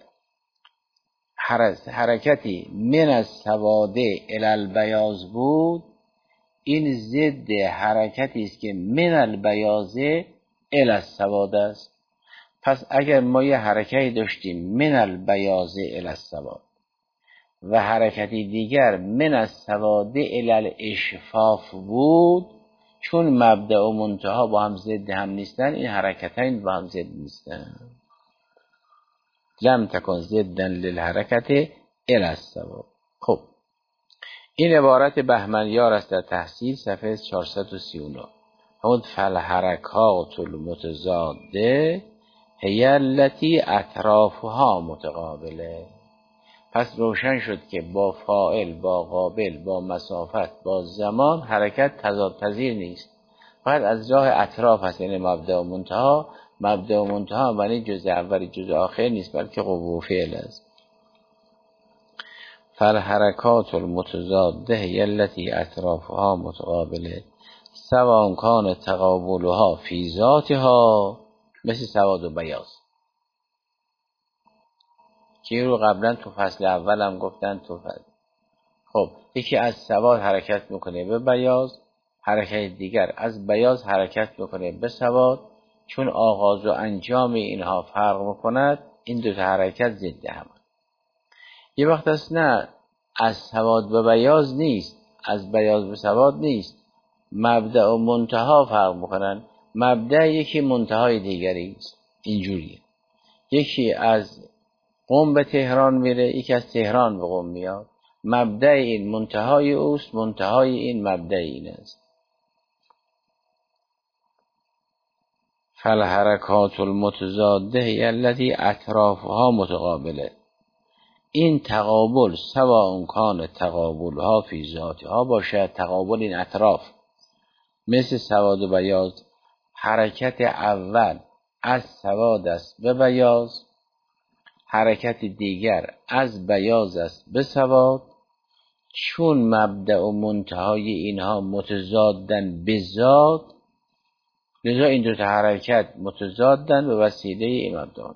حرکتی من السواد الی البیاض بود، این ضد حرکتی است که من البیاض الی السواد است. پس اگر ما یه حرکتی داشتیم من البیاض الی السواد و حرکتی دیگر من السواد الی الاشفاف بود، چون مبدأ و منتها با هم ضد هم نیستن، این حرکتین با هم ضد نیستن. لم تکن ضدا للحرکت الی السواد. خب این عبارت بهمنیار است در تحصیل صفحه چهارصد و سی و نه. همون فالحرکات المتضاده هی التی اطرافها متقابله. پس روشن شد که با فاعل، با قابل، با مسافت، با زمان حرکت تضاد پذیر نیست، فقط از راه اطراف هست، یعنی مبدأ و منتها مبدا و منتها ولی جزء اولی جزء آخر نیست، بلکه قوه و فعل است. فالحرکات المتضاده هی التي اطرافها متقابله سواء کان تقابلها فی ذاتها، مثل سواد و بیاض که رو قبلا تو فصل اول هم گفتن. تو فصل خب یکی از سواد حرکت میکنه به بیاض، حرکت دیگر از بیاض حرکت میکنه به سواد. چون آغاز و انجام اینها فرق میکند، این دو تا حرکت ضد هم. یه وقت است نه از سواد به بیاض نیست، از بیاض به سواد نیست، مبدأ و منتها فرق میکنن. مبدأ یکی، منتهای دیگری است. اینجوریه، یکی از قم به تهران میره، یکی از تهران به قم میاد. مبدأ این منتهای اوست، منتهای این مبدأ این است. فالحرکات المتضاده هی التي اطرافها متقابله، این تقابل سواء کان تقابلها فی ذاتها باشد، تقابل این اطراف مثل سواد و بیاض، حرکت اول از سواد است به بیاض، حرکت دیگر از بیاض است به سواد. چون مبدأ و منتهای اینها متضادن به ذات، لذا این دو تا حرکت متضادن به وسیله این مبدأ.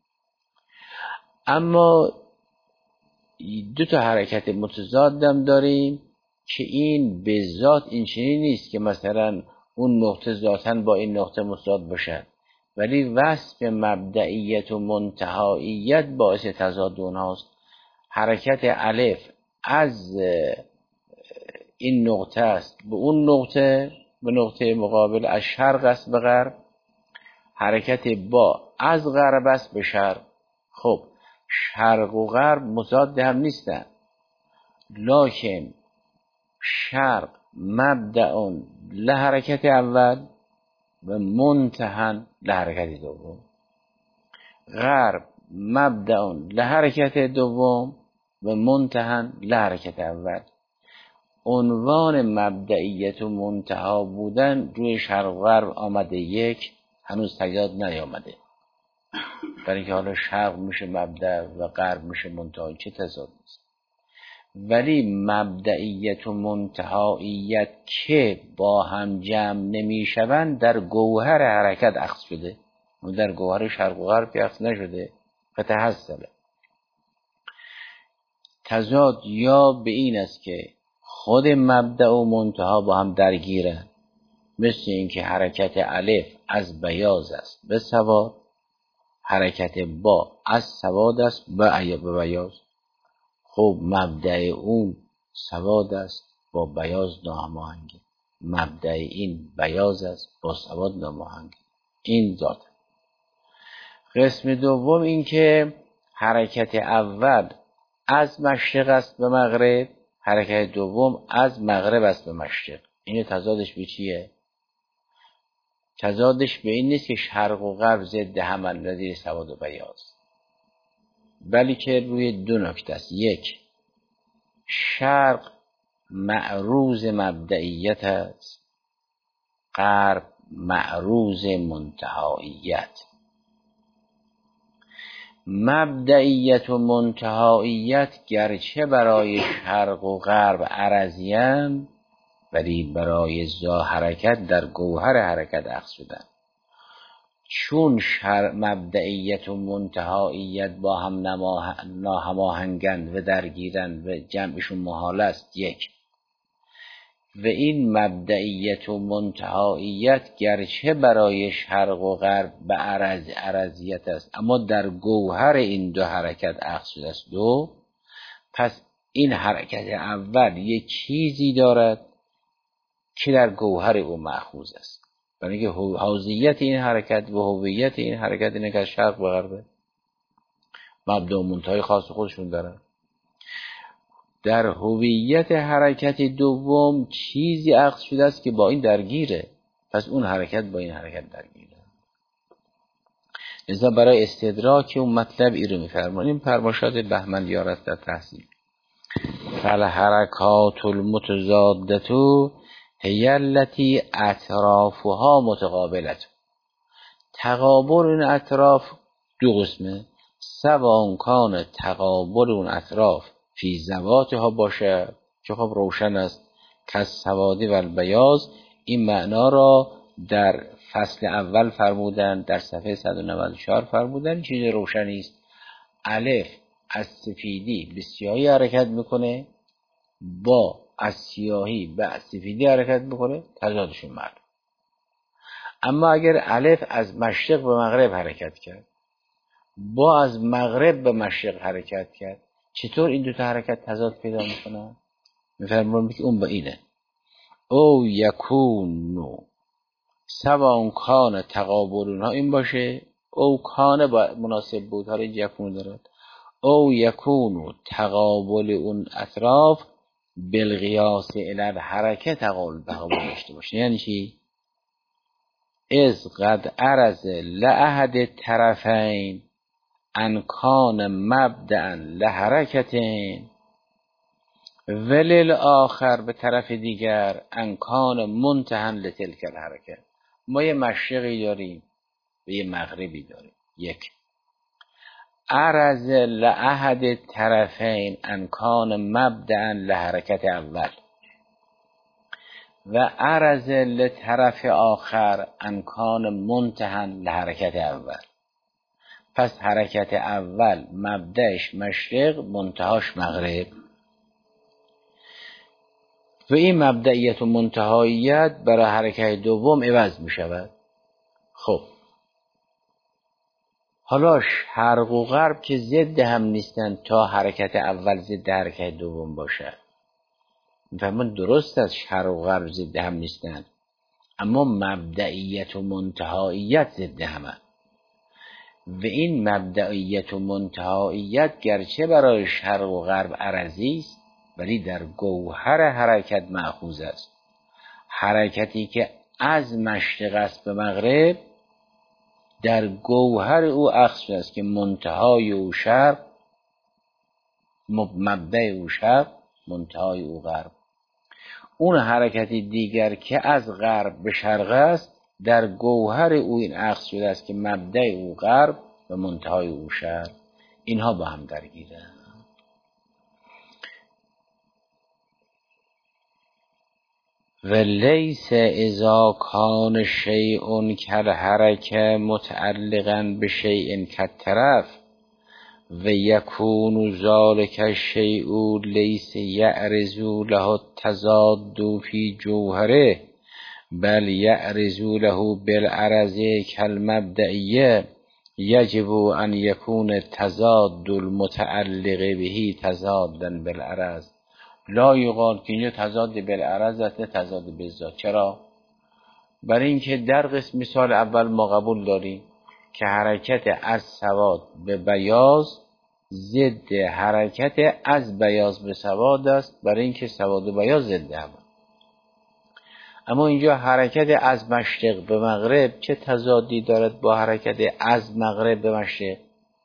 اما دو تا حرکت متضادم داریم که این به ذات این چنین نیست که مثلا اون نقطه ذاتاً با این نقطه متضاد باشد، ولی وصف مبدئیت و منتهاییت باعث تضاد اونهاست. حرکت الف از این نقطه است به اون نقطه، به نقطه مقابل، از شرق است به غرب. حرکت با از غرب است به شرق. خب شرق و غرب متضاد هم نیستن، لکن شرق مبدأ لحرکت اول و منتهن لحرکت دوم، غرب مبدأ لحرکت دوم و منتهن لحرکت اول. عنوان مبدئیت و منتها بودن روی شرق و غرب آمده یک، هنوز تضاد نیامده، برای اینکه حالا شرق میشه مبدأ و غرب میشه منتها، چه تضاد نیست. ولی مبدئیت و منتهاییت که با هم جمع نمیشوند در گوهر حرکت اخذ شده، و در گوهر شرق و غرب اخذ نشده. فتحصله تضاد یا به این است که خود مبدأ و منتها با هم درگیرن، مثل اینکه حرکت الف از بیاض است به سواد، حرکت با از سواد است به بیاض. خب مبدأ اون سواد است با بیاض ناهماهنگه، مبدأ این بیاض است با سواد ناهماهنگه. این ذات. قسم دوم این که حرکت اول از مشرق است به مغرب، حرکت دوم از مغرب است به مشرق. این تضادش به چیه؟ تضادش به این نیست که شرق و غرب ضد همن نظیر سواد و بیاض، بلکه روی دو نکته است. یک، شرق معروض مبدئیت است، غرب معروض منتهاییت. مبدئیت و منتهاییت گرچه برای شرق و غرب عرضی‌اند، ولی برای ذا حرکت در گوهر حرکت اخذ شدن. چون شر مبدئیت و منتهاییت با هم ناهماهنگند و درگیرند و جمعشون محال است، یک. و این مبدئیت و منتهاییت گرچه برای شرق و غرب به عرض عرضیت است، اما در گوهر این دو حرکت اخذ شده است. دو، پس این حرکت اول یک چیزی دارد که در گوهر او مأخوذ است، برای اینکه حوزیت این حرکت و هویت این حرکت اینه که از شرق به غربه، مبدا و منتهای خاص خودشون دارن. در هویت حرکت دوم چیزی اخذ شده است که با این درگیره، پس اون حرکت با این حرکت درگیره. لذا برای استدراک اون مطلب ای رو می‌فرماییم. فرمایشات بهمنیار است در تحصیل. فالحرکات المتضادة هی التی اطرافها متقابلت، تقابل این اطراف دو قسمه، سواء کان تقابل اون اطراف فی ذواتها باشه که خب روشن است که سوادی و البیاض. این معنا را در فصل اول فرمودن، در صفحه صد و نود و چهار فرمودن. چیز روشنی است، الف از سفیدی به سیاهی حرکت میکنه، با از سیاهی به سفیدی حرکت میکنه، تضادشون معلوم. اما اگر الف از مشرق به مغرب حرکت کرد، با از مغرب به مشرق حرکت کرد، چطور این دو تا حرکت تضاد پیدا میکنن؟ میفرمایند که اون با اینه، او یکونو سواء کان تقابل اونها این باشه، او کان با مناسب بود، حالا این یکون دارد، او یکونو تقابل اون اطراف بالقیاس الی حرکت تقابل تقابل داشته باشه. یعنی چی؟ از قد عرض لأحد طرفین ان کان مبدأ لحرکتین ولل آخر به طرف دیگر ان کان منتها لتلک الحرکت. ما یه مشرقی داریم و یه مغربی داریم. یک، عرض لأحد طرفین ان کان مبدأ لحرکت اول و عرض لطرف آخر ان کان منتها لحرکت اول. پس حرکت اول مبدأش مشرق، منتهاش مغرب، و این مبدئیت و منتهاییت برای حرکت دوم عوض می شود. خب حالا شرق و غرب که ضد هم نیستن تا حرکت اول ضد حرکت دوم باشه. میفهمون درست است شرق و غرب ضد هم نیستن، اما مبدئیت و منتهاییت ضد همه. و این مبدئیت و منتهاییت گرچه برای شرق و غرب عرضی است، ولی در گوهر حرکت مأخوذ است. حرکتی که از مشرق است به مغرب در گوهر او اخذ است که منتهای او شرق، مبدأ او شرق، منتهای او غرب. اون حرکتی دیگر که از غرب به شرق است در گوهر او این اخذ شده است که مبدأ او غرب و منتهای او شرق. اینها با هم درگیرند. و لیس اذا کان شیء کالحرکه متعلقا بشیء کالطرف و یکون ذلک الشیء لیس یعرض له التضاد فی جوهره بل یعرض له بالعرض کالمبدئیه یجب ان یکون التضاد المتعلق به تضادا بالعرض. لا یقال که اینجا تضاد بالعرض است، تضاد بالذات. چرا؟ برای اینکه در قسم مثال اول ما قبول داریم که حرکت از سواد به بیاض ضد حرکت از بیاض به سواد است، برای اینکه سواد و بیاض ضد هم. اما اینجا حرکت از مشرق به مغرب چه تضادی دارد با حرکت از مغرب به مشرق؟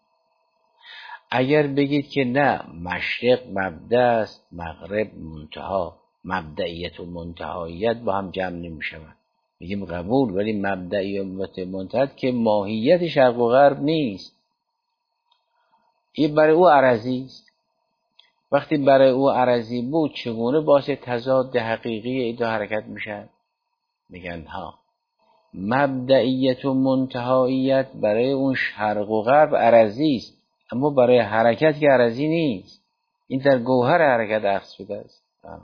اگر بگید که نه، مشرق مبدأ است، مغرب منتها، مبدئیت و منتهاییت با هم جمع نمی شود، میگیم قبول. ولی مبدئیت و منتهاییت که ماهیت شرق و غرب نیست، این برای او عرضی است. وقتی برای او عرضی بود چگونه باعث تضاد حقیقی این دو حرکت میشن؟ میگن ها، مبدئیت و منتهاییت برای اون شرق و غرب عرضی است، اما برای حرکت که عرضی نیست. این در گوهر حرکت اخذ شده است.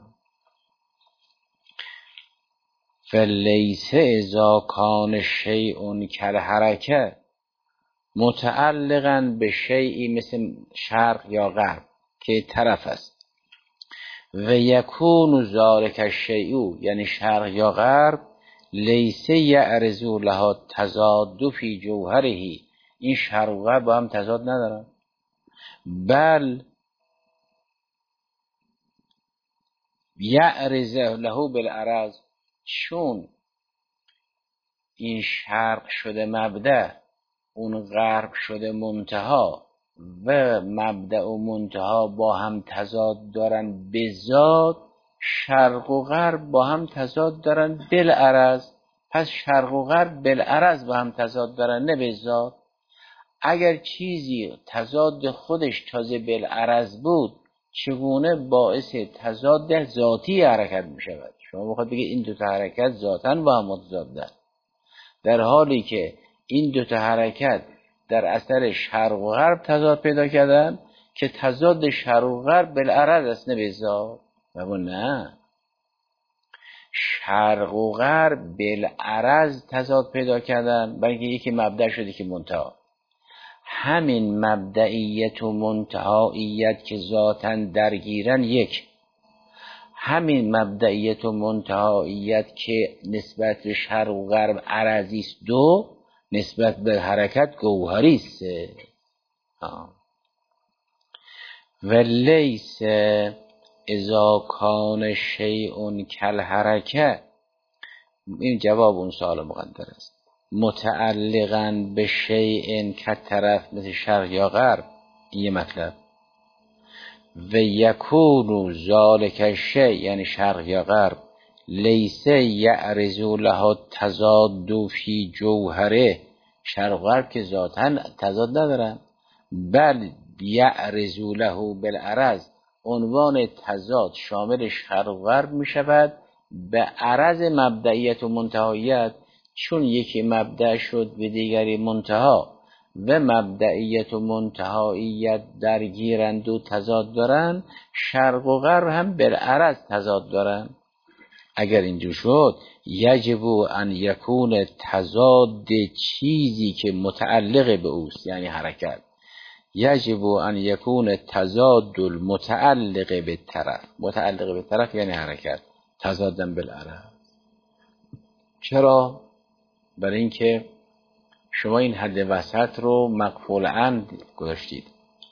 فلیس اذا کان شیء کالحرکه متعلقا به شیئی مثل شرق یا غرب که طرف است و یکون ذلک الشیء یعنی شرق یا غرب لیس یعرض له تضاد فی جوهره، این شرق و غرب با هم تضاد ندارن، بل یعرض له بالعرض، چون این شرق شده مبدأ، اون غرب شده منتها و مبدأ و منتها با هم تضاد دارن به ذات، شرق و غرب با هم تضاد دارن بالعرض. پس شرق و غرب بالعرض با هم تضاد دارن نه به ذات. اگر چیزی تضاد خودش تازه بالعرض بود چگونه باعث تضاد ذاتی حرکت می شود؟ شما بخواید بگید این دو تا حرکت ذاتاً با هم متضادن، در حالی که این دو تا حرکت در اثر شرق و غرب تضاد پیدا کردن که تضاد شرق و غرب بالعرض است نه به ذات. و نه، شرق و غرب بالعرض تضاد پیدا کردن برای اینکه یکی مبدأ شده که منتها. همین مبدئیت و منتهاییت که ذاتاً درگیرن یک، همین مبدئیت و منتهاییت که نسبت به شرق و غرب عرضی است دو، نسبت به حرکت گوهری است. و لیس اذا کان شیء کالحرکه، این جواب اون سوال مقدر است، متعلقاً به شیء کالطرف مثل شرق یا غرب، این یه مطلب. و یکون ذالک الشیء یعنی شرق یا غرب لیس یعرض له تضاد فی جوهره، شرق و غرب که ذاتاً تضاد ندارن، بل یعرض له بالعرض، عنوان تضاد شامل شرق و غرب می شود به عرض مبدئیت و منتهاییت، چون یکی مبدأ شد به دیگری منتها و مبدئیت و منتهاییت درگیرند و تضاد دارن، شرق و غرب هم بالعرض تضاد دارن. اگر اینجور شد یجب ان یکون تضاد چیزی که متعلق به اوست یعنی حرکت، یجب ان یکون تضاد المتعلق به طرف، متعلق به طرف یعنی حرکت، تضادن بالعرض. چرا؟ برای اینکه شما این حد وسط رو مقفول عند گذاشتید.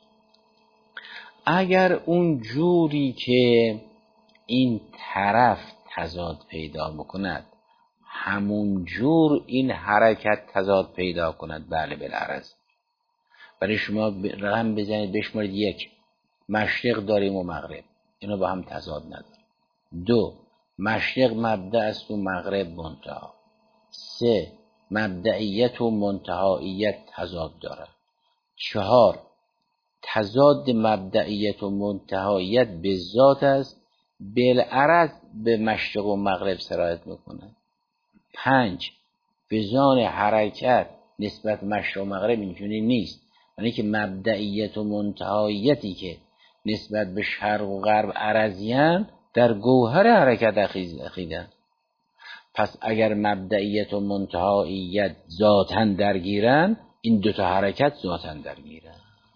اگر اون جوری که این طرف تضاد پیدا بکند همون جور این حرکت تضاد پیدا کند، بله بالعرض. برای شما رقم بزنید بشمارید، یک، مشرق داریم و مغرب، اینو با هم تضاد نداره. دو، مشرق مبدأ است و مغرب منتها. سه، مبدئیت و منتهاییت تضاد داره. چهار، تضاد مبدئیت و منتهاییت به ذات است، بالعرض به مشرق و مغرب سرایت میکنه. پنج، بزان حرکت نسبت مشرق و مغرب اینجوری نیست، یعنی که مبدئیت و منتهاییتی که نسبت به شرق و غرب عرضیان در گوهر حرکت اخیدن. پس اگر مبدئیت و منتهاییت ذاتاً درگیرن، این دوتا حرکت ذاتاً درگیرن.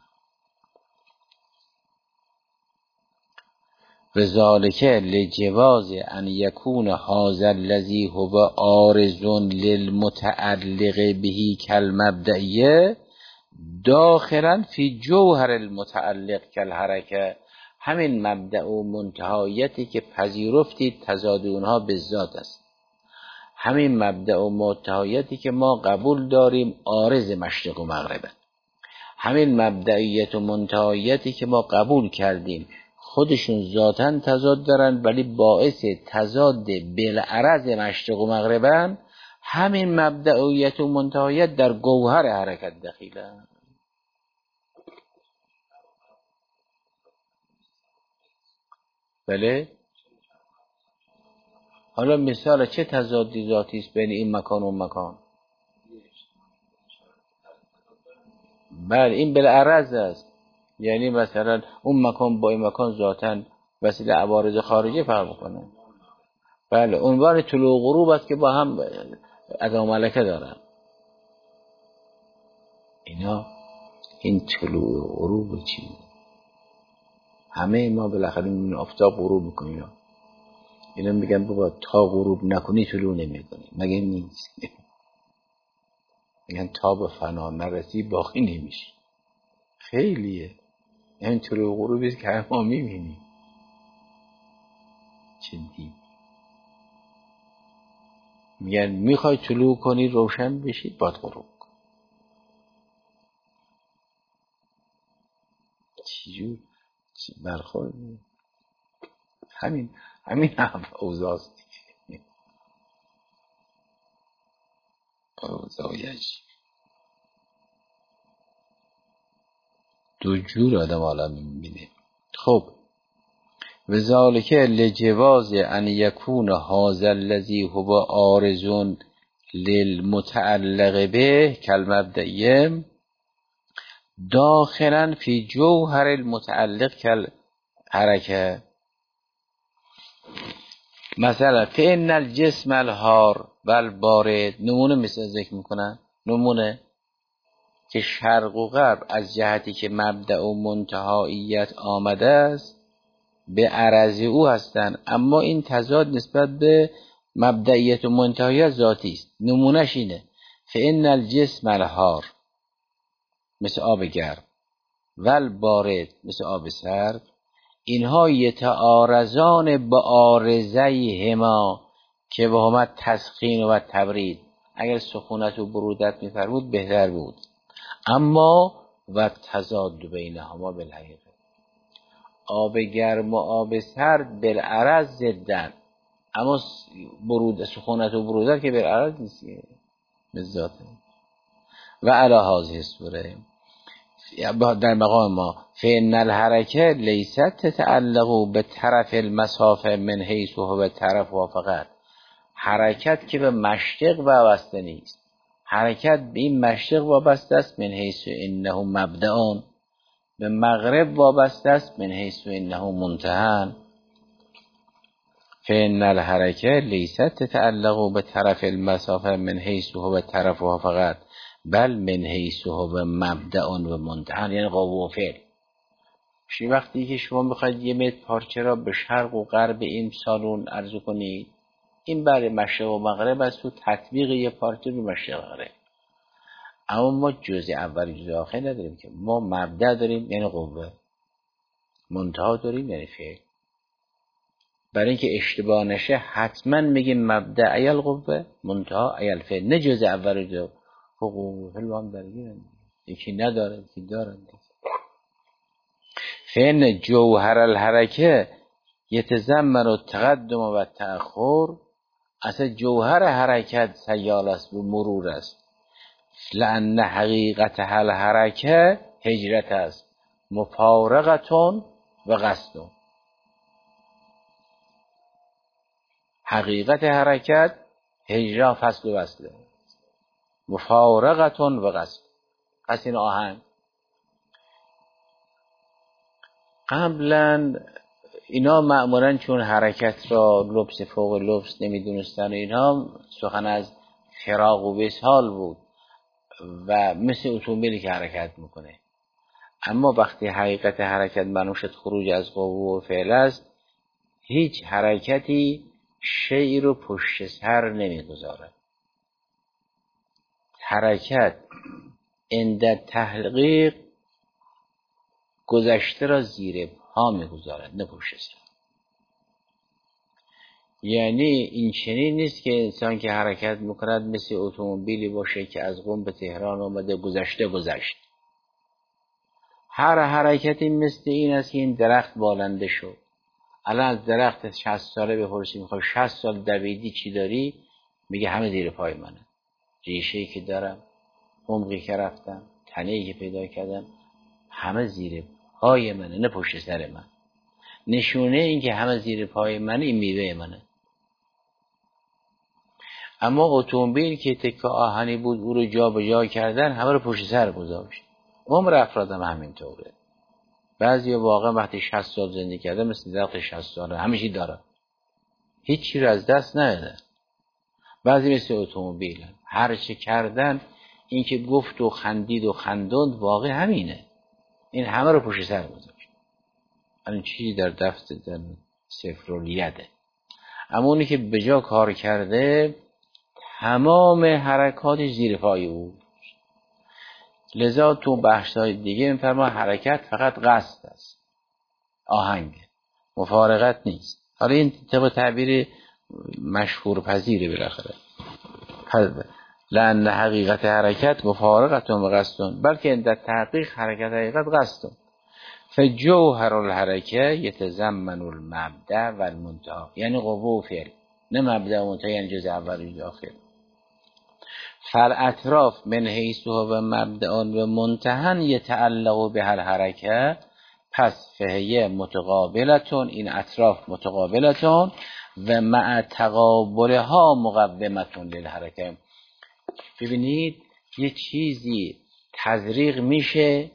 و ذالک لجواز ان یکون هذا الذی هو عارض للمتعلق به کالمبدئیه داخلا فی جوهر المتعلق کالحرکه، همین مبدأ و منتهاییتی که پذیرفتید تضاد اونها به ذات است، همین مبدأ و منتهاییتی که ما قبول داریم عارض مشرق و مغربه، همین مبدئیت و منتهاییتی که ما قبول کردیم خودشون ذاتاً تضاد دارن ولی باعث تضاد بالعرض مشرق و مغربن، همین مبدئیت و منتهاییت در گوهر حرکت دخیله. بله؟ حالا مثال چه تضادی ذاتی است بین این مکان و مکان؟ بله این بالعرض است، یعنی مثلا اون مکان با این مکان ذاتاً وسیله عوارض خارجی فرق میکنه. بله عنوان طلوع و غروب است که با هم ادا ملکه دارن. اینا این طلوع و غروب چی؟ همه ما بالاخره این آفتاب غروب میکنیم، اینا میگن بابا تا غروب نکنی طلوع نمیکنی، مگه نیست؟ میگن تا به فنا نرسی باقی نمیشی. خیلیه این طلوع و غروبی که ما میبینیم. جدی میگن میخوای طلوع کنی روشن بشی باید غروب کن. چجور برخورد؟ همین همین هم اوضاعست. اوزایش دو جور آدم حالا میبینه. خب و ذالک لجواز ان یکون هذا الذی هو عارض للمتعلق به کالمبدئیه داخلا فی جوهر المتعلق کالحرکه. مثلا فإن الجسم الحار و البارد، نمونه مثل ذکر میکنن، نمونه که شرق و غرب از جهتی که مبدأ و منتهاییت آمده است به عرض او هستند، اما این تضاد نسبت به مبدئیت و منتهاییت ذاتی است. نمونهش اینه فإن الجسم الحار مثل آب گرم و البارد مثل آب سرد، اینها یتعارضان با عارضه هما که به هما تسخین و تبرید. اگر سخونت و برودت میفرمود بهتر بود، اما و تضاد بینهما بالحقیقه، آب گرم و آب سرد بالعرض ضدن، اما برود سخونت و برودت که بالعرض نیست بالذات. و علی هذه الصوره در مقام ما فإن الحرکه لیست تتعلق به طرف المسافه من حیث و به طرف و فقط. حرکت که به مشرق وابسته نیست، حرکت به این مشرق وابسته است من حیث انه مبدأ، به مغرب وابسته است من حیث انه منتهى. فإن الحرکه لیست تتعلق به طرف المسافه من حیث و به طرف و فقط بل من حیث هو مبدأ و منتهى، یعنی قوه و فعل. شی وقتی که شما بخواید یه متر پارچه را به شرق و غرب این سالن عرض کنید، این برای مشرق و مغرب است، تو تطبیق یه پارچه رو مشرق و مغرب. اما ما جزء اول جزء آخر نداریم که، ما مبدأ داریم یعنی قوه، منتهى داریم یعنی فعل. برای اینکه اشتباه نشه حتما میگیم مبدأ ای القوه منتهى ای الفعل، نه جزء اول جزء. حقوق فعل با هم درگیرن، یکی نداره یکی داره. فإن جوهر الحرکه یتضمن التقدم و تأخر، اصلا جوهر حرکت سیال است و مرور است. لأن حقیقت الحرکه هجرت است، مفارقتون و قصد. حقیقت حرکت هجرت فصل و وصله، مفارقتون و قصد. قصد این آهنگ قبلا اینا معمولا چون حرکت را لبس فوق لبس نمیدونستن، اینا سخن از فراق و وصال بود و مثل اتومبیلی که حرکت میکنه. اما وقتی حقیقت حرکت منوشت خروج از قوه و فعل است، هیچ حرکتی شیء رو پشت سر نمیگذاره. حرکت عند تحقیق گذشته را زیر پا میگذارد نه پشت سر. یعنی این چنین نیست که انسان که حرکت میکند مثل اتومبیلی باشه که از قم به تهران آمده گذشته گذشت. هر حرکتی مثل این است که این درخت بالنده شد. الان از درخت شصت ساله بپرسی میخوای شصت سال دویدی چی داری؟ میگه همه زیر پای منه. ریشه‌ای که دارم، عمقی که رفتم، تنه‌ای که پیدا کردم، همه زیر پای منه نه پشت سر من. نشونه این که همه زیر پای منه این میوه منه. اما اتومبیل که تکه آهنی بود او رو جا به جا کردن، همه رو پشت سر گذاشت. عمر افراد هم همینطوره. بعضی واقعا وقتی شصت سال زندگی کرده مثل درخت شصت ساله همیشه داره، هیچی رو از دست ندادن. بعضی مثل اتومبیل هر چه کردن، این که گفت و خندید و خندوند واقع همینه، این همه رو پشت سر گذاشت. این چیزی در دفتر در سفرولیده. اما اونی که به جا کار کرده تمام حرکاتش زیر پای او. لذا تو بحث‌های دیگه می‌فرما حرکت فقط قصد است، آهنگ، مفارقت نیست. حالا این طبق تعبیر مشهور پذیره بالاخره. لأن حقیقت حرکت مفارقت و قصد، بلکه در تحقیق حرکت حقیقت قصد. فجوهر الحرکه یتضمن المبدأ و المنتهى، یعنی قوه و فعل، نه مبدأ و منتهى، یعنی جزء اول و جزء آخر. فالاطراف من حیث و مبدأان و منتهن یتعلق به هر حرکه، پس فهیه متقابلتون، این اطراف متقابلتون و مع تقابلها مقومتون للحرکه. ببینید یه چیزی تزریق میشه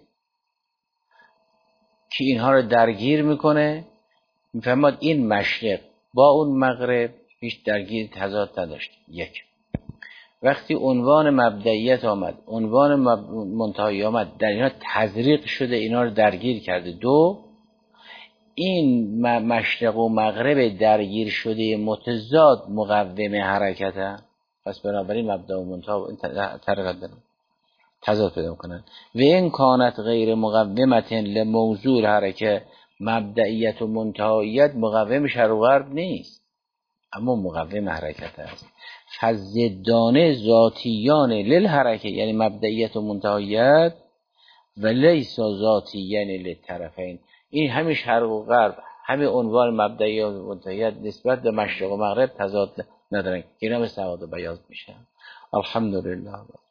که اینها رو درگیر میکنه، میفهمد این مشرق با اون مغرب هیچ درگیر تضاد نداشت. یک، وقتی عنوان مبدئیت آمد، عنوان منتهی آمد، در اینا تزریق شده، اینا رو درگیر کرده. دو، این مشرق و مغرب درگیر شده متضاد مقوم حرکت، پس بنابراین مبدأ و منتهی طریقت دارن تضاد پیدا میکنن. و این کانت غیر مقومت لموضوع حرکه، مبدئیت و منتهیت مقوم شرق و غرب نیست، اما مقوم حرکت است. فضدانه ذاتیان للحرکه، یعنی مبدئیت و منتهیت، و لیس ذاتیان للطرفین. این همین شرق و غرب، همین عنوان مبدئیت و منتهیت نسبت به مشرق و مغرب تضاد ندارن، اینا به سواد و بیاض میشن. الحمدلله.